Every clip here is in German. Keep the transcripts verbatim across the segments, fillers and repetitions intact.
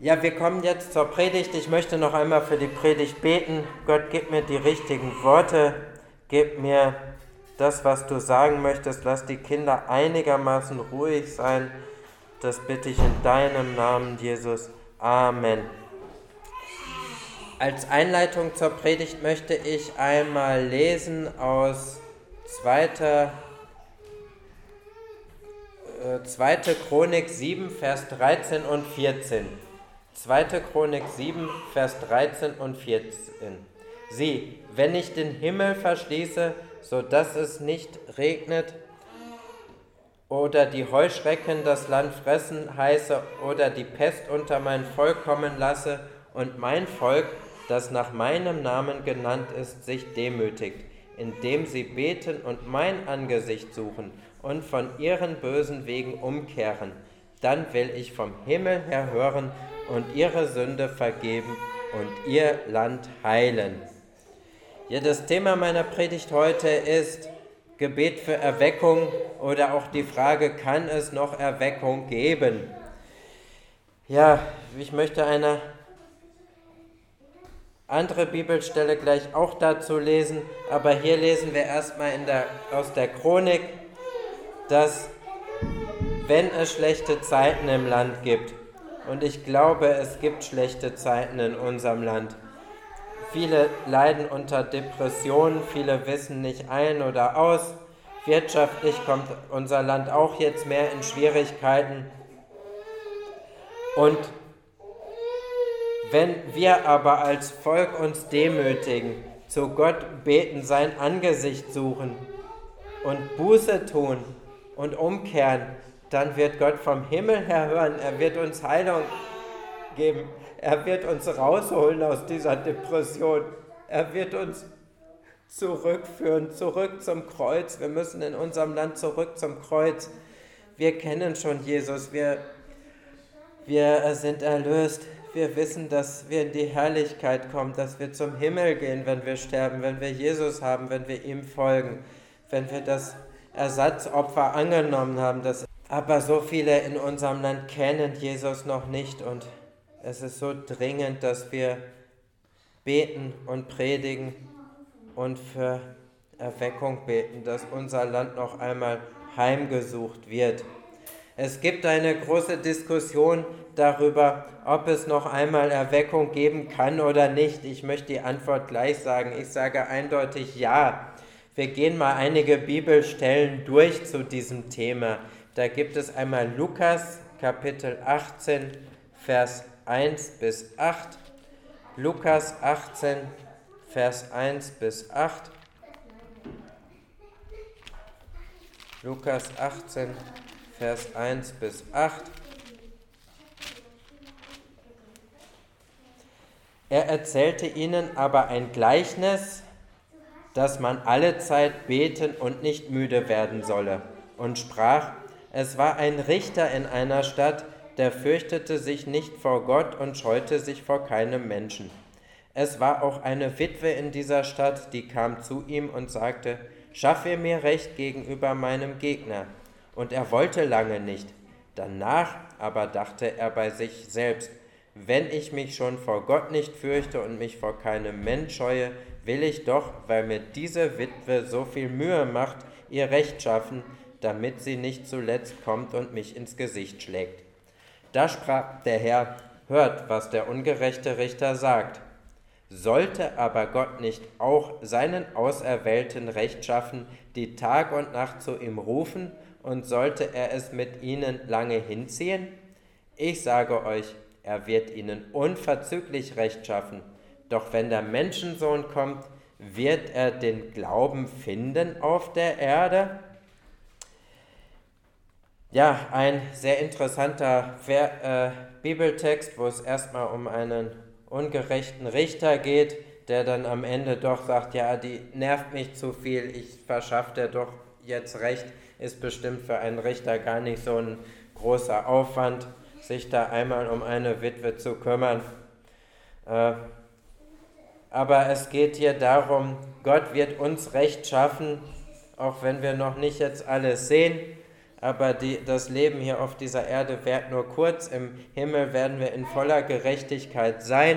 Ja, wir kommen jetzt zur Predigt. Ich möchte noch einmal für die Predigt beten. Gott, gib mir die richtigen Worte, gib mir das, was du sagen möchtest. Lass die Kinder einigermaßen ruhig sein. Das bitte ich in deinem Namen, Jesus. Amen. Als Einleitung zur Predigt möchte ich einmal lesen aus zweiter Chronik sieben, Vers dreizehn und vierzehn. zweite Chronik sieben, Vers dreizehn und vierzehn. Sieh, wenn ich den Himmel verschließe, so dass es nicht regnet, oder die Heuschrecken das Land fressen heiße, oder die Pest unter mein Volk kommen lasse, und mein Volk, das nach meinem Namen genannt ist, sich demütigt, indem sie beten und mein Angesicht suchen und von ihren bösen Wegen umkehren, dann will ich vom Himmel her hören und ihre Sünde vergeben und ihr Land heilen. Ja, das Thema meiner Predigt heute ist Gebet für Erweckung oder auch die Frage, kann es noch Erweckung geben? Ja, ich möchte eine andere Bibelstelle gleich auch dazu lesen, aber hier lesen wir erstmal in der, aus der Chronik, dass wenn es schlechte Zeiten im Land gibt, und ich glaube, es gibt schlechte Zeiten in unserem Land. Viele leiden unter Depressionen, viele wissen nicht ein oder aus. Wirtschaftlich kommt unser Land auch jetzt mehr in Schwierigkeiten. Und wenn wir aber als Volk uns demütigen, zu Gott beten, sein Angesicht suchen und Buße tun und umkehren, dann wird Gott vom Himmel her hören, er wird uns Heilung geben, er wird uns rausholen aus dieser Depression, er wird uns zurückführen, zurück zum Kreuz. Wir müssen in unserem Land zurück zum Kreuz. Wir kennen schon Jesus, wir, wir sind erlöst, wir wissen, dass wir in die Herrlichkeit kommen, dass wir zum Himmel gehen, wenn wir sterben, wenn wir Jesus haben, wenn wir ihm folgen, wenn wir das Ersatzopfer angenommen haben. Das Aber so viele in unserem Land kennen Jesus noch nicht und es ist so dringend, dass wir beten und predigen und für Erweckung beten, dass unser Land noch einmal heimgesucht wird. Es gibt eine große Diskussion darüber, ob es noch einmal Erweckung geben kann oder nicht. Ich möchte die Antwort gleich sagen. Ich sage eindeutig ja. Wir gehen mal einige Bibelstellen durch zu diesem Thema. Da gibt es einmal Lukas, Kapitel achtzehn, Vers eins bis acht. Lukas achtzehn, Vers eins bis acht. Lukas achtzehn, Vers eins bis acht. Er erzählte ihnen aber ein Gleichnis, dass man allezeit beten und nicht müde werden solle, und sprach: Es war ein Richter in einer Stadt, der fürchtete sich nicht vor Gott und scheute sich vor keinem Menschen. Es war auch eine Witwe in dieser Stadt, die kam zu ihm und sagte: Schaffe mir Recht gegenüber meinem Gegner. Und er wollte lange nicht. Danach aber dachte er bei sich selbst: Wenn ich mich schon vor Gott nicht fürchte und mich vor keinem Mensch scheue, will ich doch, weil mir diese Witwe so viel Mühe macht, ihr Recht schaffen, damit sie nicht zuletzt kommt und mich ins Gesicht schlägt. Da sprach der Herr: Hört, was der ungerechte Richter sagt. Sollte aber Gott nicht auch seinen Auserwählten Recht schaffen, die Tag und Nacht zu ihm rufen, und sollte er es mit ihnen lange hinziehen? Ich sage euch, er wird ihnen unverzüglich Recht schaffen. Doch wenn der Menschensohn kommt, wird er den Glauben finden auf der Erde? Ja, ein sehr interessanter Ver- äh, Bibeltext, wo es erstmal um einen ungerechten Richter geht, der dann am Ende doch sagt, ja, die nervt mich zu viel, ich verschaffe dir doch jetzt Recht, ist bestimmt für einen Richter gar nicht so ein großer Aufwand, sich da einmal um eine Witwe zu kümmern. Äh, aber es geht hier darum, Gott wird uns Recht schaffen, auch wenn wir noch nicht jetzt alles sehen, aber die, das Leben hier auf dieser Erde währt nur kurz. Im Himmel werden wir in voller Gerechtigkeit sein.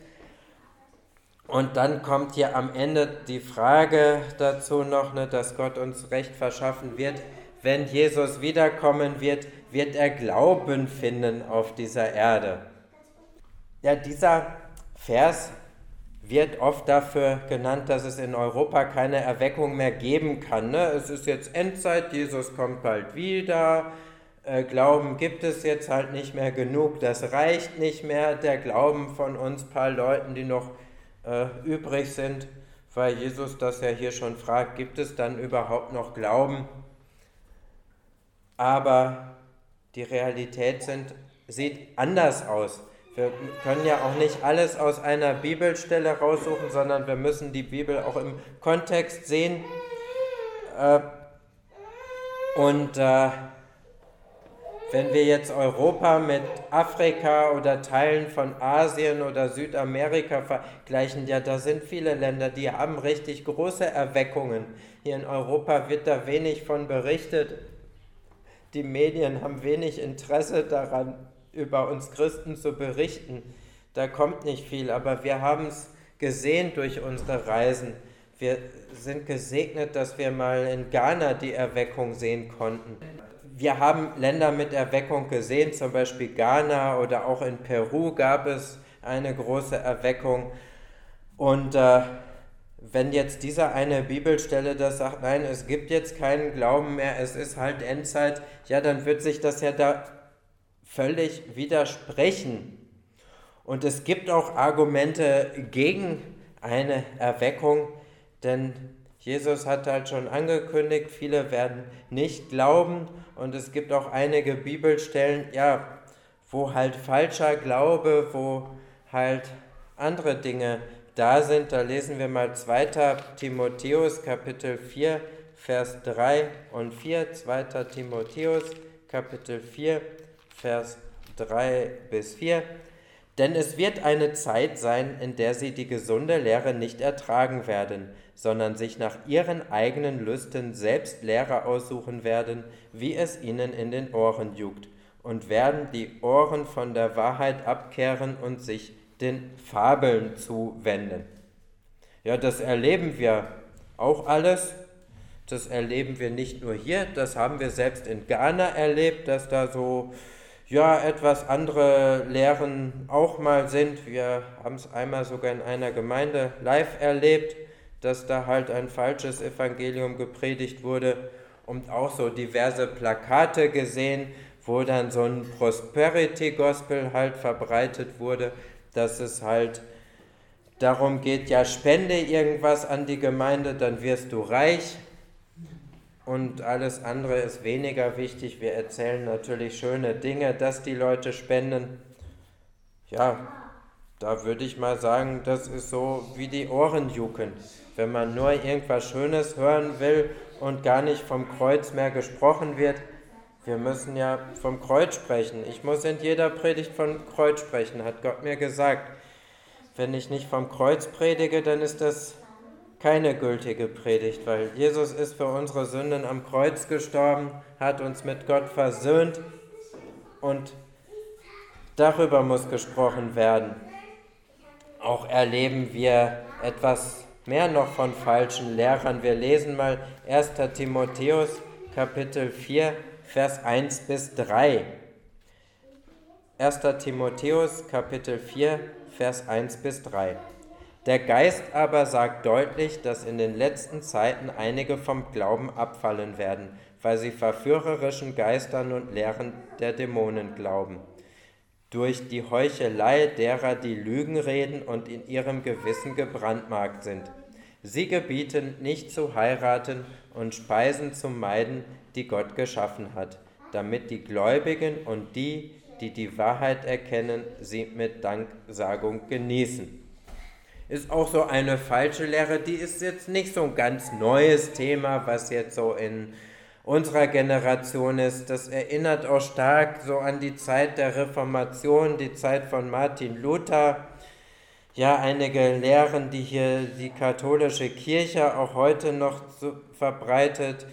Und dann kommt hier am Ende die Frage dazu noch, ne, dass Gott uns Recht verschaffen wird. Wenn Jesus wiederkommen wird, wird er Glauben finden auf dieser Erde. Ja, dieser Vers wird oft dafür genannt, dass es in Europa keine Erweckung mehr geben kann. Ne? Es ist jetzt Endzeit, Jesus kommt bald wieder, äh, Glauben gibt es jetzt halt nicht mehr genug, das reicht nicht mehr, der Glauben von uns paar Leuten, die noch äh, übrig sind, weil Jesus das ja hier schon fragt, gibt es dann überhaupt noch Glauben? Aber die Realität sind, sieht anders aus. Wir können ja auch nicht alles aus einer Bibelstelle raussuchen, sondern wir müssen die Bibel auch im Kontext sehen. Und äh, wenn wir jetzt Europa mit Afrika oder Teilen von Asien oder Südamerika vergleichen, ja, da sind viele Länder, die haben richtig große Erweckungen. Hier in Europa wird da wenig von berichtet. Die Medien haben wenig Interesse daran, über uns Christen zu berichten. Da kommt nicht viel, aber wir haben es gesehen durch unsere Reisen. Wir sind gesegnet, dass wir mal in Ghana die Erweckung sehen konnten. Wir haben Länder mit Erweckung gesehen, zum Beispiel Ghana oder auch in Peru gab es eine große Erweckung. Und äh, wenn jetzt diese eine Bibelstelle das sagt, nein, es gibt jetzt keinen Glauben mehr, es ist halt Endzeit, ja, dann wird sich das ja da völlig widersprechen. Und es gibt auch Argumente gegen eine Erweckung, denn Jesus hat halt schon angekündigt, viele werden nicht glauben und es gibt auch einige Bibelstellen, ja, wo halt falscher Glaube, wo halt andere Dinge da sind. Da lesen wir mal zweiter Timotheus Kapitel vier, Vers drei und vier, zweiter Timotheus Kapitel vier, Vers drei bis vier. Denn es wird eine Zeit sein, in der sie die gesunde Lehre nicht ertragen werden, sondern sich nach ihren eigenen Lüsten selbst Lehrer aussuchen werden, wie es ihnen in den Ohren juckt, und werden die Ohren von der Wahrheit abkehren und sich den Fabeln zuwenden. Ja, das erleben wir auch alles. Das erleben wir nicht nur hier, das haben wir selbst in Ghana erlebt, dass da so ja, etwas andere Lehren auch mal sind. Wir haben es einmal sogar in einer Gemeinde live erlebt, dass da halt ein falsches Evangelium gepredigt wurde und auch so diverse Plakate gesehen, wo dann so ein Prosperity Gospel halt verbreitet wurde, dass es halt darum geht, ja, spende irgendwas an die Gemeinde, dann wirst du reich. Und alles andere ist weniger wichtig. Wir erzählen natürlich schöne Dinge, dass die Leute spenden. Ja, da würde ich mal sagen, das ist so wie die Ohren jucken. Wenn man nur irgendwas Schönes hören will und gar nicht vom Kreuz mehr gesprochen wird, wir müssen ja vom Kreuz sprechen. Ich muss in jeder Predigt vom Kreuz sprechen, hat Gott mir gesagt. Wenn ich nicht vom Kreuz predige, dann ist das keine gültige Predigt, weil Jesus ist für unsere Sünden am Kreuz gestorben, hat uns mit Gott versöhnt und darüber muss gesprochen werden. Auch erleben wir etwas mehr noch von falschen Lehrern. Wir lesen mal erster Timotheus Kapitel vier, Vers eins bis drei. erster Timotheus Kapitel vier, Vers eins bis drei. Der Geist aber sagt deutlich, dass in den letzten Zeiten einige vom Glauben abfallen werden, weil sie verführerischen Geistern und Lehren der Dämonen glauben. Durch die Heuchelei derer, die Lügen reden und in ihrem Gewissen gebrandmarkt sind. Sie gebieten, nicht zu heiraten und Speisen zu meiden, die Gott geschaffen hat, damit die Gläubigen und die, die die Wahrheit erkennen, sie mit Danksagung genießen. Ist auch so eine falsche Lehre, die ist jetzt nicht so ein ganz neues Thema, was jetzt so in unserer Generation ist. Das erinnert auch stark so an die Zeit der Reformation, die Zeit von Martin Luther. Ja, einige Lehren, die hier die katholische Kirche auch heute noch so verbreitet,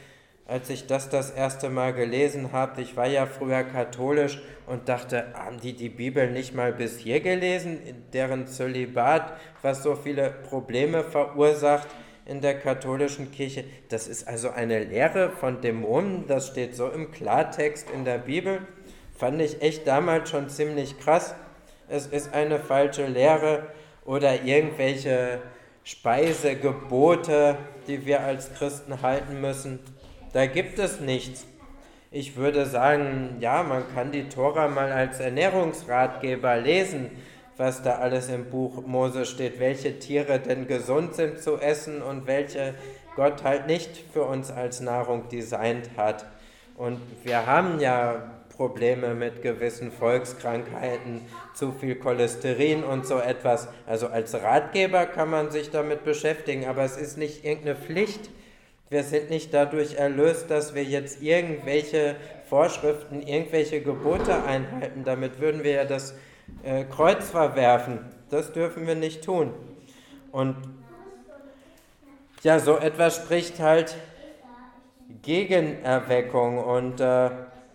als ich das das erste Mal gelesen habe. Ich war ja früher katholisch und dachte, haben die die Bibel nicht mal bis hier gelesen, deren Zölibat, was so viele Probleme verursacht in der katholischen Kirche. Das ist also eine Lehre von Dämonen, das steht so im Klartext in der Bibel. Fand ich echt damals schon ziemlich krass. Es ist eine falsche Lehre oder irgendwelche Speisegebote, die wir als Christen halten müssen. Da gibt es nichts. Ich würde sagen, ja, man kann die Tora mal als Ernährungsratgeber lesen, was da alles im Buch Mose steht, welche Tiere denn gesund sind zu essen und welche Gott halt nicht für uns als Nahrung designt hat. Und wir haben ja Probleme mit gewissen Volkskrankheiten, zu viel Cholesterin und so etwas. Also als Ratgeber kann man sich damit beschäftigen, aber es ist nicht irgendeine Pflicht. Wir sind nicht dadurch erlöst, dass wir jetzt irgendwelche Vorschriften, irgendwelche Gebote einhalten. Damit würden wir ja das äh, Kreuz verwerfen. Das dürfen wir nicht tun. Und ja, so etwas spricht halt gegen Erweckung. Und äh,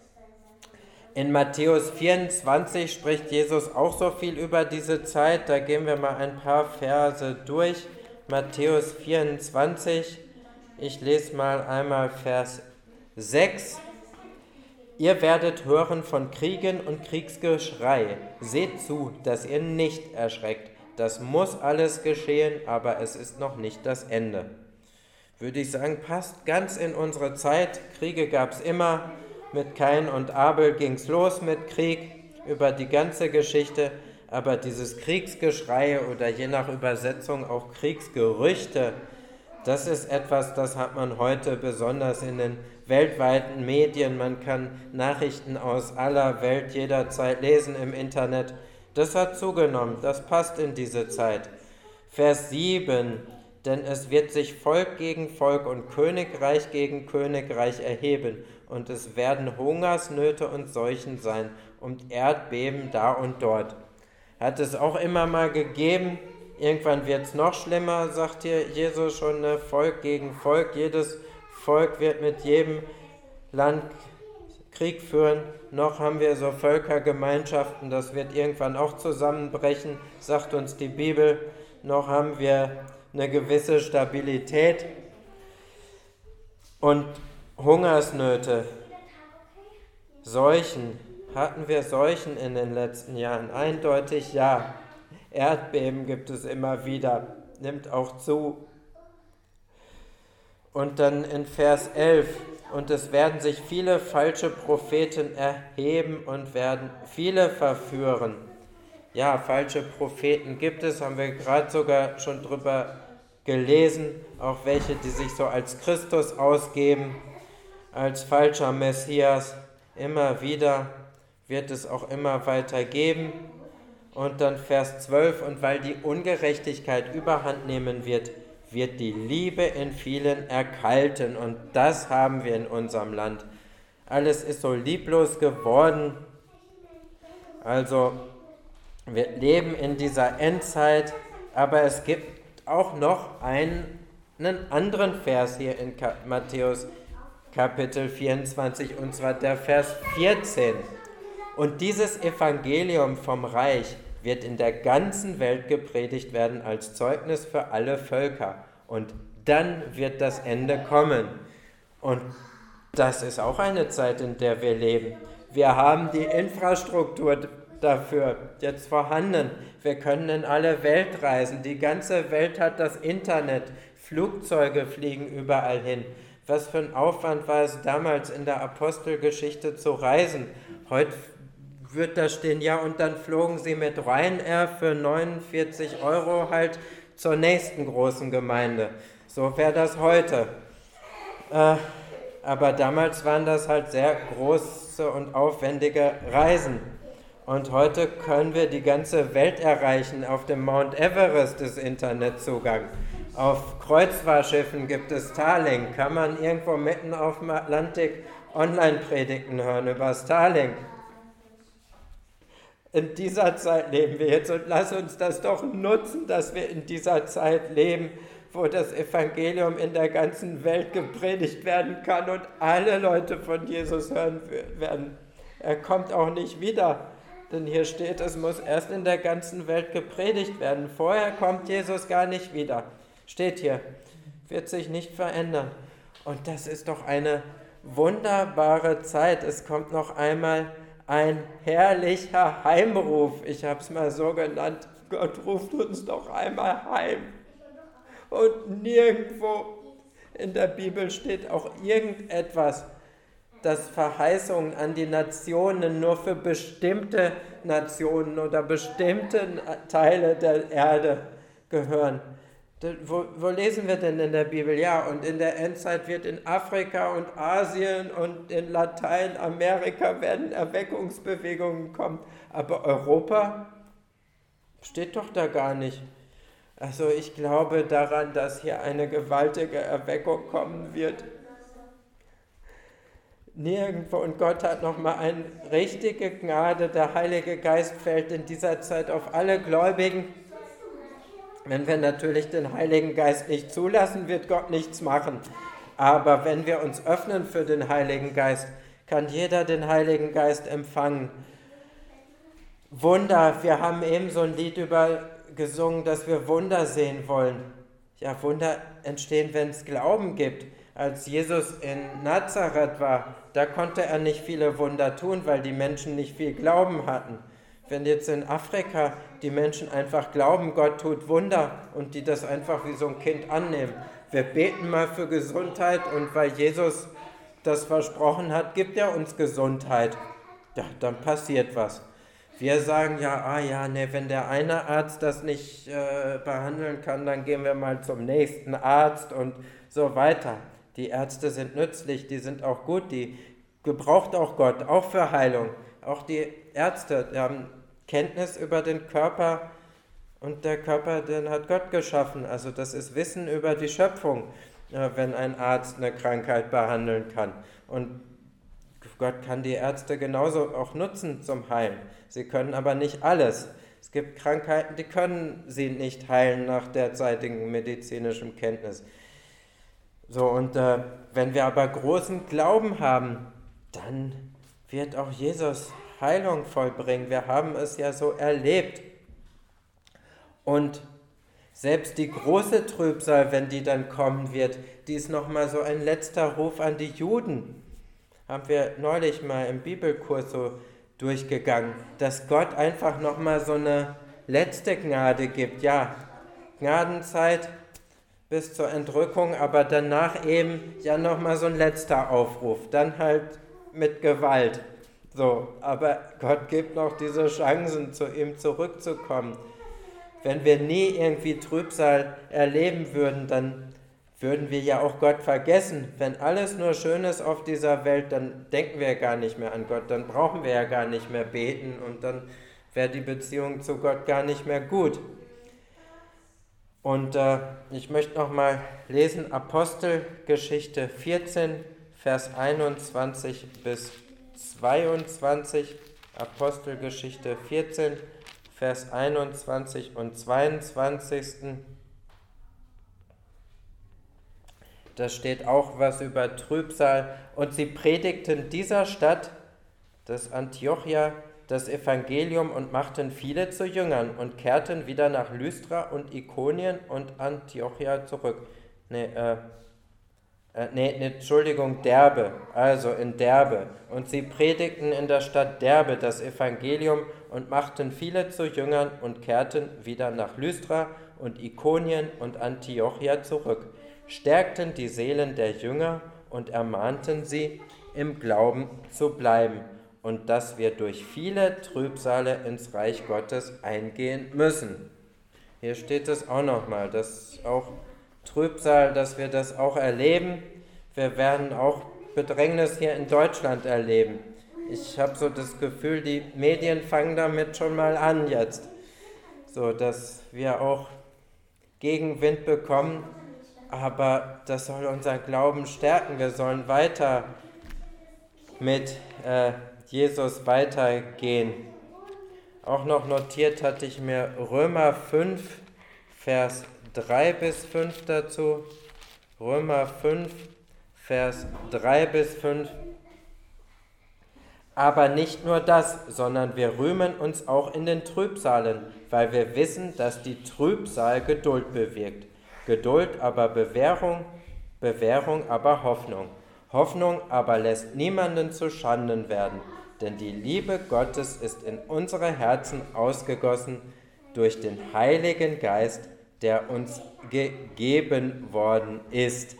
in Matthäus vierundzwanzig spricht Jesus auch so viel über diese Zeit. Da gehen wir mal ein paar Verse durch. Matthäus vierundzwanzig. Ich lese mal einmal Vers sechs. Ihr werdet hören von Kriegen und Kriegsgeschrei. Seht zu, dass ihr nicht erschreckt. Das muss alles geschehen, aber es ist noch nicht das Ende. Würde ich sagen, passt ganz in unsere Zeit. Kriege gab es immer. Mit Kain und Abel ging es los mit Krieg über die ganze Geschichte. Aber dieses Kriegsgeschrei oder je nach Übersetzung auch Kriegsgerüchte, das ist etwas, das hat man heute besonders in den weltweiten Medien. Man kann Nachrichten aus aller Welt jederzeit lesen im Internet. Das hat zugenommen, das passt in diese Zeit. Vers sieben. Denn es wird sich Volk gegen Volk und Königreich gegen Königreich erheben, und es werden Hungersnöte und Seuchen sein und Erdbeben da und dort. Hat es auch immer mal gegeben. Irgendwann wird es noch schlimmer, sagt hier Jesus schon, ne? Volk gegen Volk. Jedes Volk wird mit jedem Land Krieg führen. Noch haben wir so Völkergemeinschaften, das wird irgendwann auch zusammenbrechen, sagt uns die Bibel. Noch haben wir eine gewisse Stabilität und Hungersnöte, Seuchen. Hatten wir Seuchen in den letzten Jahren? Eindeutig ja. Erdbeben gibt es immer wieder, nimmt auch zu. Und dann in Vers elf, und es werden sich viele falsche Propheten erheben und werden viele verführen. Ja, falsche Propheten gibt es, haben wir gerade sogar schon drüber gelesen, auch welche, die sich so als Christus ausgeben, als falscher Messias. Immer wieder wird es auch immer weiter geben. Und dann Vers zwölf, und weil die Ungerechtigkeit überhand nehmen wird, wird die Liebe in vielen erkalten. Und das haben wir in unserem Land. Alles ist so lieblos geworden. Also wir leben in dieser Endzeit, aber es gibt auch noch einen, einen anderen Vers hier in Matthäus Kapitel vierundzwanzig, und zwar der Vers vierzehn. Und dieses Evangelium vom Reich wird in der ganzen Welt gepredigt werden als Zeugnis für alle Völker. Und dann wird das Ende kommen. Und das ist auch eine Zeit, in der wir leben. Wir haben die Infrastruktur dafür jetzt vorhanden. Wir können in alle Welt reisen. Die ganze Welt hat das Internet. Flugzeuge fliegen überall hin. Was für ein Aufwand war es damals in der Apostelgeschichte zu reisen? Heute wird da stehen, ja, und dann flogen sie mit Ryanair für neunundvierzig Euro halt zur nächsten großen Gemeinde. So wäre das heute. Äh, aber damals waren das halt sehr große und aufwendige Reisen. Und heute können wir die ganze Welt erreichen. Auf dem Mount Everest ist Internetzugang. Auf Kreuzfahrtschiffen gibt es Starlink. Kann man irgendwo mitten auf dem Atlantik Online-Predigten hören über Starlink. In dieser Zeit leben wir jetzt und lass uns das doch nutzen, dass wir in dieser Zeit leben, wo das Evangelium in der ganzen Welt gepredigt werden kann und alle Leute von Jesus hören werden. Er kommt auch nicht wieder, denn hier steht, es muss erst in der ganzen Welt gepredigt werden. Vorher kommt Jesus gar nicht wieder. Steht hier, wird sich nicht verändern. Und das ist doch eine wunderbare Zeit. Es kommt noch einmal ein herrlicher Heimruf. Ich habe es mal so genannt, Gott ruft uns doch einmal heim. Und nirgendwo in der Bibel steht auch irgendetwas, dass Verheißungen an die Nationen nur für bestimmte Nationen oder bestimmte Teile der Erde gehören. Wo, wo lesen wir denn in der Bibel? Ja, und in der Endzeit wird in Afrika und Asien und in Lateinamerika werden Erweckungsbewegungen kommen. Aber Europa steht doch da gar nicht. Also ich glaube daran, dass hier eine gewaltige Erweckung kommen wird. Nirgendwo. Und Gott hat nochmal eine richtige Gnade. Der Heilige Geist fällt in dieser Zeit auf alle Gläubigen. Wenn wir natürlich den Heiligen Geist nicht zulassen, wird Gott nichts machen. Aber wenn wir uns öffnen für den Heiligen Geist, kann jeder den Heiligen Geist empfangen. Wunder, wir haben eben so ein Lied über gesungen, dass wir Wunder sehen wollen. Ja, Wunder entstehen, wenn es Glauben gibt. Als Jesus in Nazareth war, da konnte er nicht viele Wunder tun, weil die Menschen nicht viel Glauben hatten. Wenn jetzt in Afrika die Menschen einfach glauben, Gott tut Wunder und die das einfach wie so ein Kind annehmen. Wir beten mal für Gesundheit und weil Jesus das versprochen hat, gibt er uns Gesundheit. Ja, dann passiert was. Wir sagen ja, ah ja, nee, wenn der eine Arzt das nicht äh, behandeln kann, dann gehen wir mal zum nächsten Arzt und so weiter. Die Ärzte sind nützlich, die sind auch gut, die gebraucht auch Gott, auch für Heilung. Auch die Ärzte die haben Kenntnis über den Körper und der Körper, den hat Gott geschaffen. Also das ist Wissen über die Schöpfung, wenn ein Arzt eine Krankheit behandeln kann. Und Gott kann die Ärzte genauso auch nutzen zum Heilen. Sie können aber nicht alles. Es gibt Krankheiten, die können sie nicht heilen nach derzeitigen medizinischen Kenntnis. So, und äh, wenn wir aber großen Glauben haben, dann wird auch Jesus Heilung vollbringen. Wir haben es ja so erlebt. Und selbst die große Trübsal, wenn die dann kommen wird, die ist nochmal so ein letzter Ruf an die Juden. Haben wir neulich mal im Bibelkurs so durchgegangen, dass Gott einfach nochmal so eine letzte Gnade gibt. Ja, Gnadenzeit bis zur Entrückung, aber danach eben ja nochmal so ein letzter Aufruf. Dann halt mit Gewalt. So, aber Gott gibt noch diese Chancen, zu ihm zurückzukommen. Wenn wir nie irgendwie Trübsal erleben würden, dann würden wir ja auch Gott vergessen. Wenn alles nur schön ist auf dieser Welt, dann denken wir gar nicht mehr an Gott, dann brauchen wir ja gar nicht mehr beten und dann wäre die Beziehung zu Gott gar nicht mehr gut. Und äh, ich möchte nochmal lesen, Apostelgeschichte vierzehn, Vers einundzwanzig bis zweiundzwanzig, Apostelgeschichte vierzehn, Vers einundzwanzig und zweiundzwanzig. Da steht auch was über Trübsal. Und sie predigten dieser Stadt, das Antiochia, das Evangelium und machten viele zu Jüngern und kehrten wieder nach Lystra und Ikonien und Antiochia zurück. Nee, äh, äh, nee, nee, Entschuldigung, Derbe, also in Derbe. Und sie predigten in der Stadt Derbe das Evangelium und machten viele zu Jüngern und kehrten wieder nach Lystra und Ikonien und Antiochia zurück, stärkten die Seelen der Jünger und ermahnten sie, im Glauben zu bleiben und dass wir durch viele Trübsale ins Reich Gottes eingehen müssen. Hier steht es auch nochmal, dass auch Trübsal, dass wir das auch erleben. Wir werden auch Bedrängnis hier in Deutschland erleben. Ich habe so das Gefühl, die Medien fangen damit schon mal an jetzt, so dass wir auch Gegenwind bekommen, aber das soll unseren Glauben stärken. Wir sollen weiter mit äh, Jesus weitergehen. Auch noch notiert hatte ich mir Römer fünf, Vers drei bis fünf dazu. Römer fünf, Vers drei bis fünf. Aber nicht nur das, sondern wir rühmen uns auch in den Trübsalen, weil wir wissen, dass die Trübsal Geduld bewirkt. Geduld aber Bewährung, Bewährung aber Hoffnung. Hoffnung aber lässt niemanden zu Schanden werden, denn die Liebe Gottes ist in unsere Herzen ausgegossen durch den Heiligen Geist, der uns gegeben worden ist.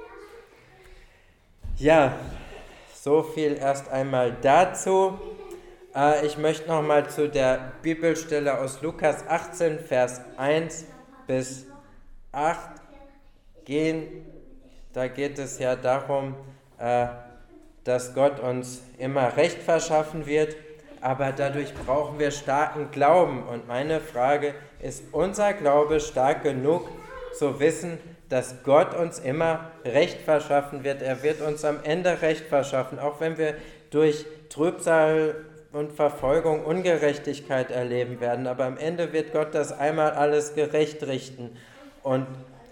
Ja, so viel erst einmal dazu. Äh, ich möchte nochmal zu der Bibelstelle aus Lukas achtzehn, Vers eins bis acht gehen. Da geht es ja darum, äh, dass Gott uns immer Recht verschaffen wird, aber dadurch brauchen wir starken Glauben. Und meine Frage, ist unser Glaube stark genug zu wissen, dass Gott uns immer Recht verschaffen wird? Er wird uns am Ende Recht verschaffen, auch wenn wir durch Trübsal und Verfolgung Ungerechtigkeit erleben werden. Aber am Ende wird Gott das einmal alles gerecht richten. Und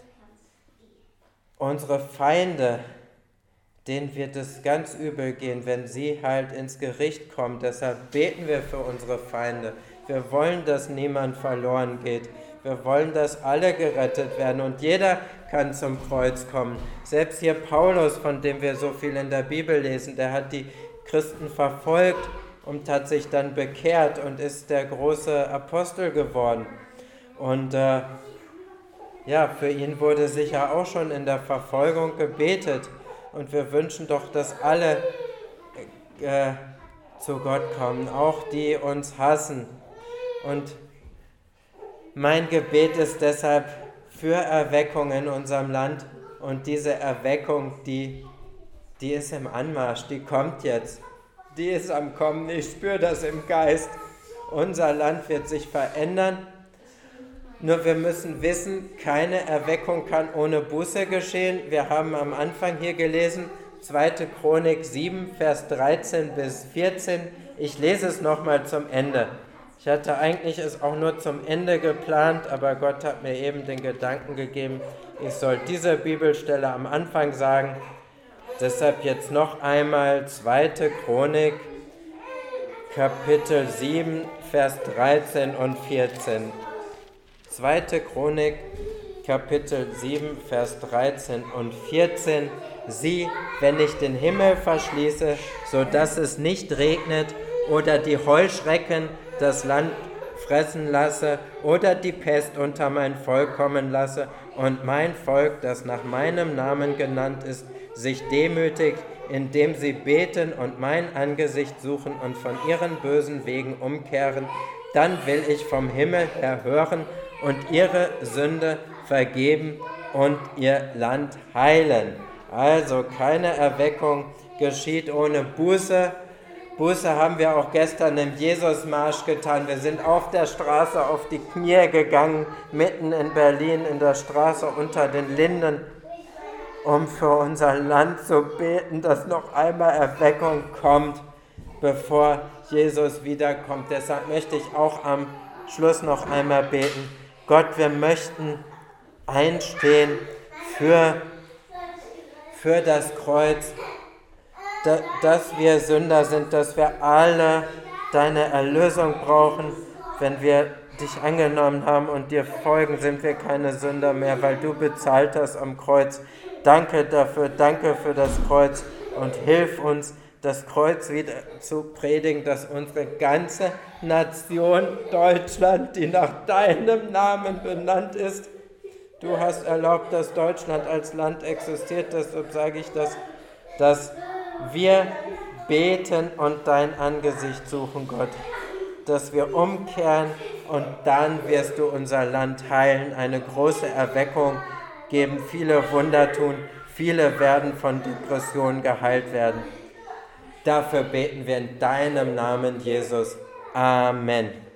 unsere Feinde, denen wird es ganz übel gehen, wenn sie halt ins Gericht kommen. Deshalb beten wir für unsere Feinde. Wir wollen, dass niemand verloren geht. Wir wollen, dass alle gerettet werden und jeder kann zum Kreuz kommen. Selbst hier Paulus, von dem wir so viel in der Bibel lesen, der hat die Christen verfolgt und hat sich dann bekehrt und ist der große Apostel geworden. Und äh, ja, für ihn wurde sicher auch schon in der Verfolgung gebetet. Und wir wünschen doch, dass alle äh, zu Gott kommen, auch die uns hassen. Und mein Gebet ist deshalb für Erweckung in unserem Land. Und diese Erweckung, die, die ist im Anmarsch, die kommt jetzt. Die ist am Kommen, ich spüre das im Geist. Unser Land wird sich verändern. Nur wir müssen wissen, keine Erweckung kann ohne Buße geschehen. Wir haben am Anfang hier gelesen, zweite Chronik sieben, Vers dreizehn bis vierzehn. Ich lese es nochmal zum Ende. Ich hatte eigentlich es auch nur zum Ende geplant, aber Gott hat mir eben den Gedanken gegeben, ich soll diese Bibelstelle am Anfang sagen. Deshalb jetzt noch einmal zweite Chronik, Kapitel sieben, Vers dreizehn und vierzehn. zweite Chronik, Kapitel sieben, Vers dreizehn und vierzehn. Sieh, wenn ich den Himmel verschließe, so dass es nicht regnet, oder die Heuschrecken das Land fressen lasse, oder die Pest unter mein Volk kommen lasse, und mein Volk, das nach meinem Namen genannt ist, sich demütigt, indem sie beten und mein Angesicht suchen und von ihren bösen Wegen umkehren, dann will ich vom Himmel her hören und ihre Sünde vergeben und ihr Land heilen. Also keine Erweckung geschieht ohne Buße. Buße haben wir auch gestern im Jesusmarsch getan. Wir sind auf der Straße auf die Knie gegangen, mitten in Berlin, in der Straße unter den Linden, um für unser Land zu beten, dass noch einmal Erweckung kommt, bevor Jesus wiederkommt. Deshalb möchte ich auch am Schluss noch einmal beten. Gott, wir möchten einstehen für, für das Kreuz, da, dass wir Sünder sind, dass wir alle deine Erlösung brauchen. Wenn wir dich angenommen haben und dir folgen, sind wir keine Sünder mehr, weil du bezahlt hast am Kreuz. Danke dafür, danke für das Kreuz und hilf uns, das Kreuz wieder zu predigen, dass unsere ganze Nation Deutschland, die nach deinem Namen benannt ist, du hast erlaubt, dass Deutschland als Land existiert, deshalb sage ich das, dass wir beten und dein Angesicht suchen, Gott, dass wir umkehren und dann wirst du unser Land heilen, eine große Erweckung geben, viele Wunder tun, viele werden von Depressionen geheilt werden. Dafür beten wir in deinem Namen, Jesus. Amen.